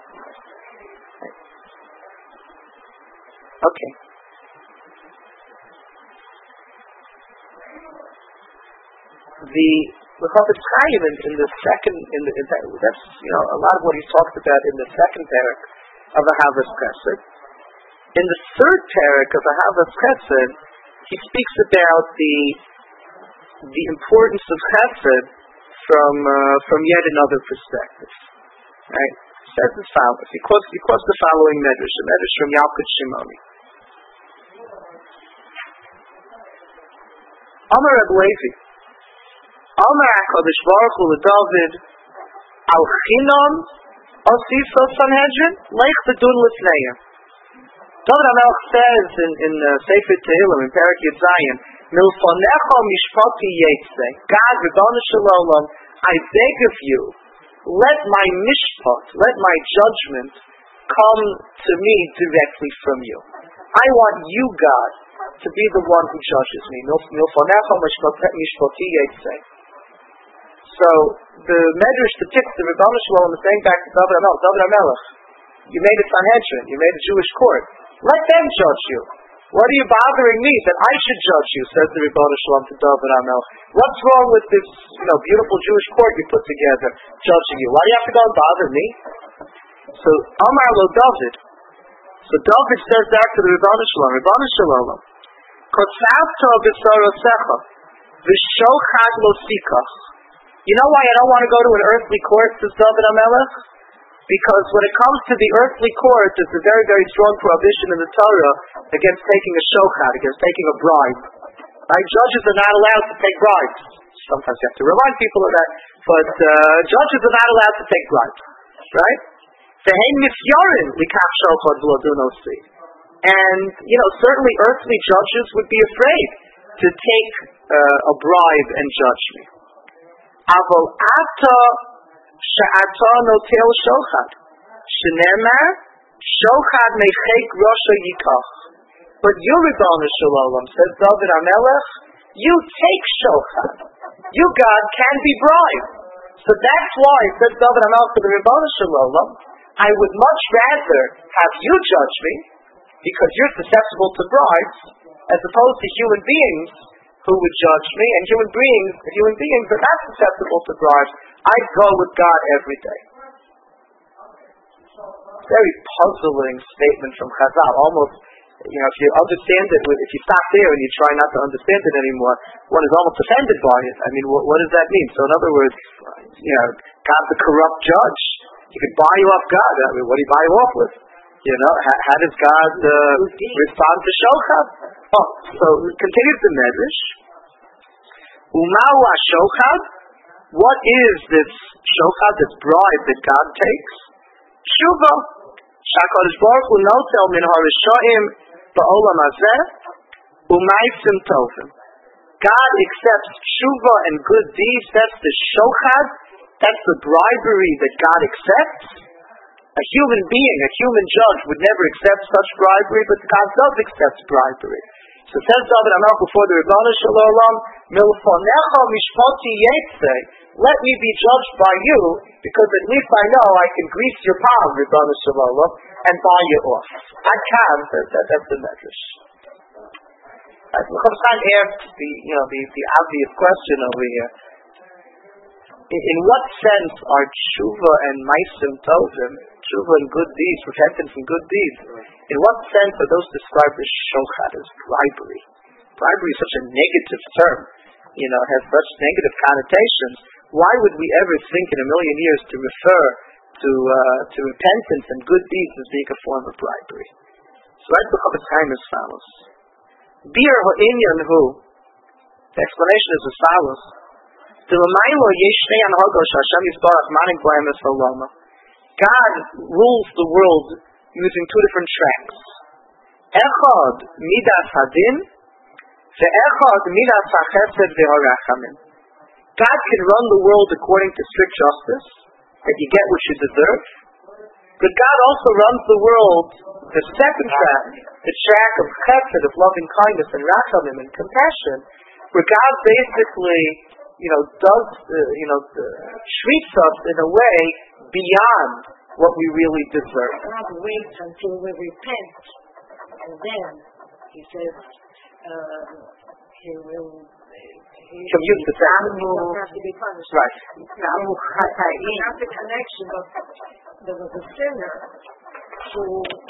Okay. The Chofetz Chaim in the second, that's a lot of what he talked about in the second parak of Ahavas Chesed. In the third parak of Ahavas Chesed, he speaks about the importance of Chesed from yet another perspective. Right? He says as follows. He quotes the following medrash, a medrash from Yalkut Shimoni. Amar Reb Levi, Amar HaKadosh Baruch Hu LeDavid, Al Chinam Asisa Sanhedrin, Leich Tadun Lifneim. David HaMelech says in Sefer Tehillim, in Perek Yud Zayin, Milfonecha Mishpati Yetzeh, God, Rebbeinu Shalom, I beg of you, let my mishpat, let my judgment come to me directly from you. I want you, God, to be the one who judges me. Milfonecha Mishpati Yetzeh. So the Medrash depicts the Rebbeinu Shalom is saying back to David HaMelech, you made a Sanhedrin, you made a Jewish court. Let them judge you. What are you bothering me that I should judge you? Says the Rebbeinu Shalom to David HaMelech. What's wrong with this, beautiful Jewish court you put together, judging you? Why do you have to go and bother me? So Amar lo David. So David says that to the Rebbeinu Shalom, Kotzavta b'sarasecha, v'shochad lo sikach. You know why I don't want to go to an earthly court, says David HaMelech? Because when it comes to the earthly court, there's a very, very strong prohibition in the Torah against taking a shochat, against taking a bribe. Right? Judges are not allowed to take bribes. Sometimes you have to remind people of that, but judges are not allowed to take bribes. Right? And, certainly earthly judges would be afraid to take a bribe and judge me. Aval ata she'ata notel shochad. Shenemar, shochad mechek rosha yikach. But you, Ribono Shel Olam, says David HaMelech, you take shochad. You, God, can be bribed. So that's why, says David HaMelech to the Ribono Shel Olam, I would much rather have you judge me, because you're susceptible to bribes, as opposed to human beings who would judge me, and human beings are not susceptible to bribes. I'd go with God every day. Very puzzling statement from Chazal. Almost, if you understand it, if you stop there and you try not to understand it anymore, one is almost offended by it. I mean, what does that mean? So in other words, God's a corrupt judge. He could buy you off God. I mean, what do you buy you off with? How does God respond to shochad? So continues the medrash. Umau shochad. What is this shochad, this bribe that God takes? Shuva. Shakadosh Baruch Hu notel min harishaim ba'olam hazeh u'maisim tovim. God accepts shuva and good deeds. That's the shochad. That's the bribery that God accepts. A human being, a human judge would never accept such bribery, but God does accept bribery. So says David HaMelech before the Ribono Shel Olam, Milfonecha mishpoti yetzeh, let me be judged by you, because at least I know I can grease your palm, Ribono Shel Olam, and buy you off. I can, that's the medrash. Chaim asked the obvious question over here. In what sense are tshuva and maisim tovim, tshuva and good deeds, repentance and good deeds, in what sense are those described as shochad, as bribery? Bribery is such a negative term, has such negative connotations. Why would we ever think in a million years to refer to repentance and good deeds as being a form of bribery? So right the Chofetz Chaim as follows. Bir ha'inyan hu, the explanation is as follows. God rules the world using two different tracks. Echad midas hadin, ve'echad midas hachesed ve'harachamim. God can run the world according to strict justice, that you get what you deserve. But God also runs the world, the second track, the track of chesed, of loving kindness and rachamim and compassion, where God basically treats us in a way beyond what we really deserve. God waits until we repent, and then He says He will commute the animals have to be punished. Right. Not the connection, but there was a sinner who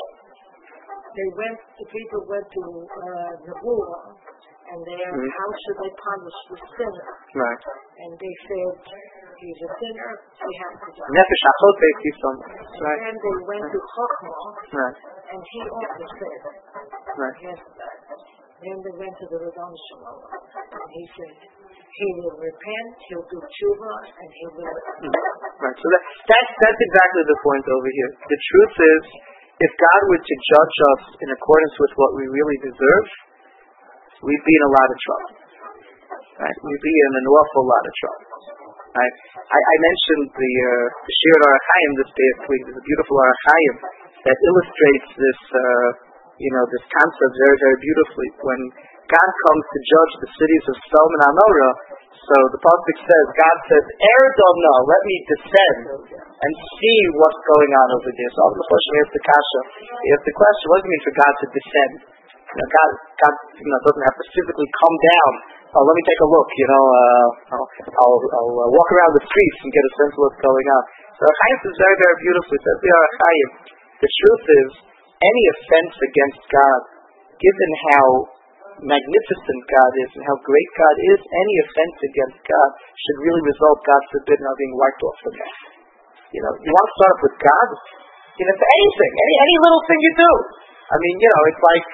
the people went to Nebuah, and they asked, how should they punish the sinner? Right. And they said, he's a sinner, we have to die. Nefesh achot be'etzison. Right. And then they went to Chochmah, right. and he also said, right. yes, then they went to the Ribono Shel Olam, and he said, he will repent, he'll do tshuva, and he will... Right, so that's exactly the point over here. The truth is, if God were to judge us in accordance with what we really deserve, we'd be in a lot of trouble. Right? We'd be in an awful lot of trouble. Right? I mentioned the Shir Orach Chaim this past week. There's a beautiful Orach Chaim that illustrates this, this concept very, very beautifully. When God comes to judge the cities of Sodom and Amorah, so the pasuk says, God says, Eredovna, let me descend and see what's going on over there. So the question is the kasha. If the question, what does it mean for God to descend? God doesn't have to physically come down. Let me take a look. I'll walk around the streets and get a sense of what's going on. So Chaim says very, very beautifully. Says the truth is, any offense against God, given how magnificent God is and how great God is, any offense against God should really result, God forbid, in our being wiped off the map. You want to start up with God? For anything, any little thing you do. I mean, it's like,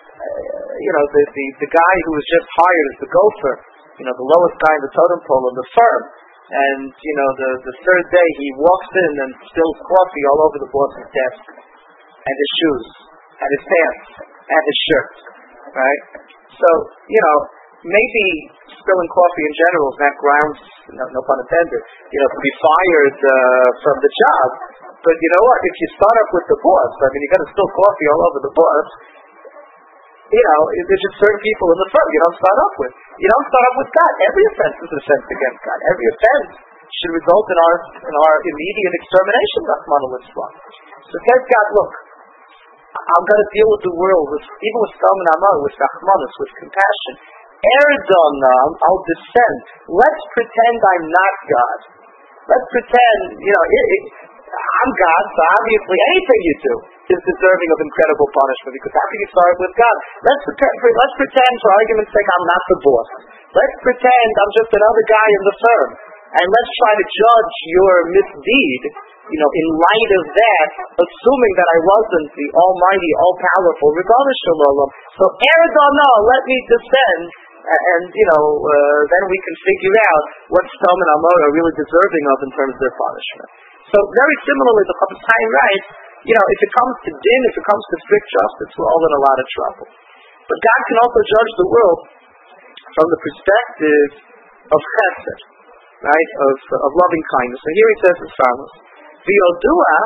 the guy who was just hired as the gopher, the lowest guy in the totem pole of the firm, and, the third day he walks in and spills coffee all over the boss's desk, and his shoes, and his pants, and his shirt, right? So, maybe spilling coffee in general is not grounds, no pun intended, to be fired from the job. But you know what? If you start up with the boss, you got to spill coffee all over the boss. There's just certain people in the firm you don't start up with. You don't start up with God. Every offense is an offense against God. Every offense should result in our immediate extermination. So says God, look, I'm going to deal with the world even with Stam and Amar, with Rachmanis, with compassion. Erdona, I'll descend. Let's pretend I'm not God. Let's pretend, I'm God, so obviously anything you do is deserving of incredible punishment, because how can you start with God? Let's pretend, for argument's sake, I'm not the boss. Let's pretend I'm just another guy in the firm. And let's try to judge your misdeed, in light of that, assuming that I wasn't the almighty, all-powerful Rebbeinu Shalom. So, Eredana, let me descend, and, then we can figure out what Stam and Amor are really deserving of in terms of their punishment. So, very similarly, the Chofetz Chaim writes, if it comes to din, if it comes to strict justice, we're all in a lot of trouble. But God can also judge the world from the perspective of chesed, right, of loving kindness. So here he says as follows: V'yodua,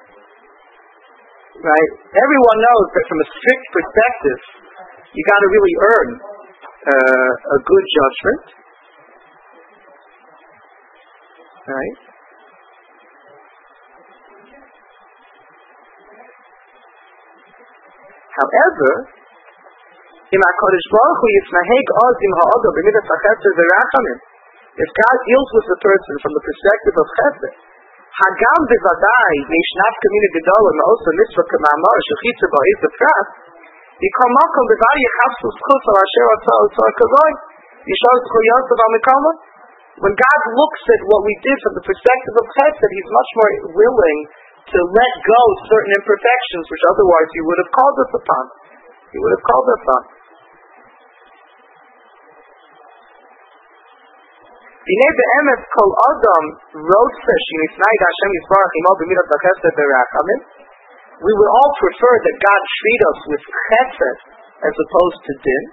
right? Everyone knows that from a strict perspective, you got to really earn a good judgment, right? However, if God deals with the person from the perspective of chesed, Hagam bevadai meishnav kamina gedola meosa mitzvah kamamar shechitza ba'is aprat, yikom makom bevar yechafsu schus al asher atzah kavoi yishal zchuyot of amikama. When God looks at what we did from the perspective of chesed, He's much more willing to let go certain imperfections which otherwise He would have called us upon. He would have called us on. We would all prefer that God treat us with chesed as opposed to din.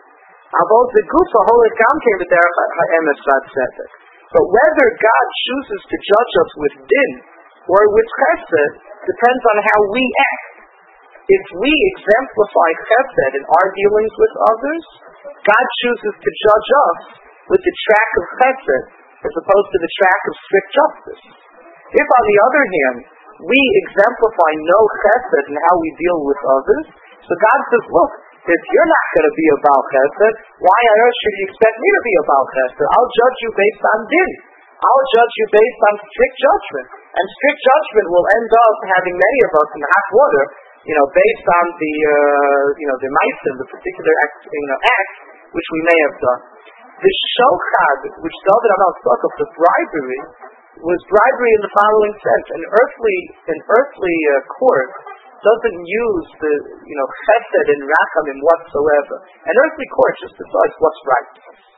But whether God chooses to judge us with din or with chesed depends on how we act. If we exemplify chesed in our dealings with others, God chooses to judge us with the track of chesed as opposed to the track of strict justice. If, on the other hand, we exemplify no chesed in how we deal with others, so God says, look, if you're not going to be about chesed, why on earth should you expect me to be about chesed? I'll judge you based on din. I'll judge you based on strict judgment. And strict judgment will end up having many of us in hot water, based on the ma'asim, the particular act which we may have done. The shochad, which David Amal spoke of, the bribery, was bribery in the following sense: an earthly court doesn't use the chesed and rachamim whatsoever. An earthly court just decides what's right.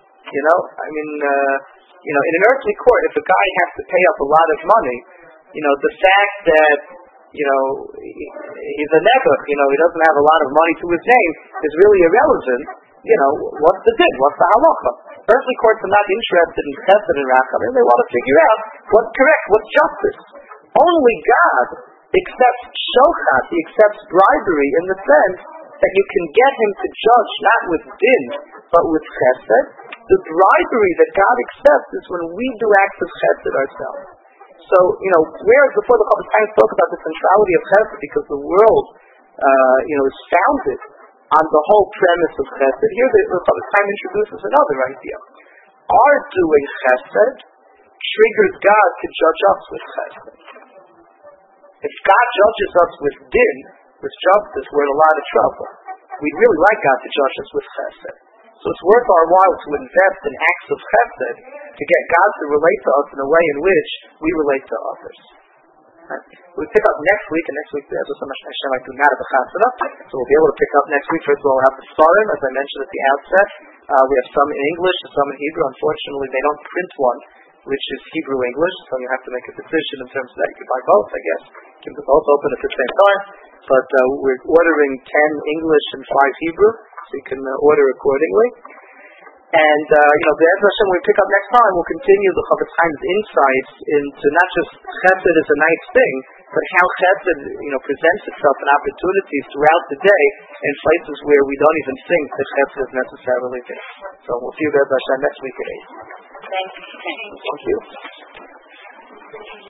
In an earthly court, if a guy has to pay up a lot of money, the fact that he's a nebuch, he doesn't have a lot of money to his name is really irrelevant. What's the din? What's the halacha? Earthly courts are not interested in chesed and rachamim. They want to figure out what's correct, what's justice. Only God accepts shochad, He accepts bribery in the sense that you can get Him to judge not with din, but with chesed. The bribery that God accepts is when we do acts of chesed ourselves. So, whereas before the Chofetz Chaim spoke about the centrality of chesed because the world, is founded on the whole premise of chesed, here the Chofetz Chaim introduces another idea. Our doing chesed triggers God to judge us with chesed. If God judges us with din, with justice, we're in a lot of trouble. We'd really like God to judge us with chesed. So it's worth our while to invest in acts of chesed to get God to relate to us in a way in which we relate to others. Right? We'll pick up next week, and next week there's so much Hashem I do not have a chasana, so we'll be able to pick up next week. First of all, we'll have the Sfarim, as I mentioned at the outset. We have some in English and some in Hebrew. Unfortunately, they don't print one, which is Hebrew-English, so you have to make a decision in terms of that. You can buy both, I guess. You can both open at the same time. But we're ordering 10 English and 5 Hebrew, so you can order accordingly. And, Be'ez Hashem, when we pick up next time, we'll continue the Chofetz Chaim's insights into not just chesed is a nice thing, but how chesed, presents itself in opportunities throughout the day in places where we don't even think that chesed is necessarily there. So we'll see you Be'ez Hashem next week at 8. Thank you. Thank you.